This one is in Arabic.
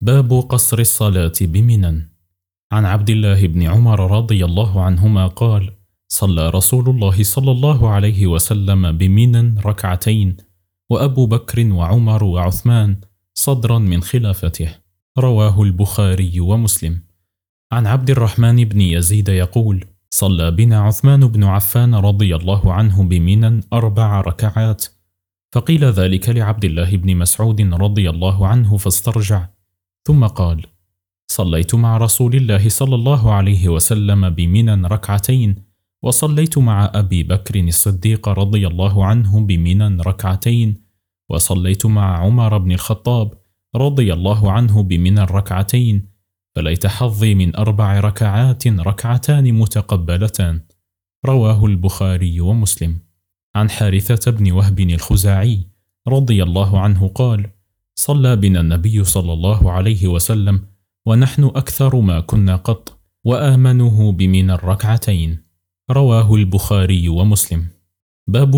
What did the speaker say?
باب قصر الصلاة بمنى. عن عبد الله بن عمر رضي الله عنهما قال: صلى رسول الله صلى الله عليه وسلم بمنى ركعتين، وأبو بكر وعمر وعثمان صدرا من خلافته. رواه البخاري ومسلم. عن عبد الرحمن بن يزيد يقول: صلى بنا عثمان بن عفان رضي الله عنه بمنى 4 ركعات، فقيل ذلك لعبد الله بن مسعود رضي الله عنه فاسترجع، ثم قال: صليت مع رسول الله صلى الله عليه وسلم بمنى ركعتين، وصليت مع أبي بكر الصديق رضي الله عنه بمنى ركعتين، وصليت مع عمر بن الخطاب رضي الله عنه بمنى ركعتين، فليت حظي من 4 ركعات ركعتان متقبلتان. رواه البخاري ومسلم. عن حارثة بن وهب الخزاعي رضي الله عنه قال: صلى بنا النبي صلى الله عليه وسلم ونحن أكثر ما كنا قط، وآمنه بمنى الركعتين. رواه البخاري ومسلم. باب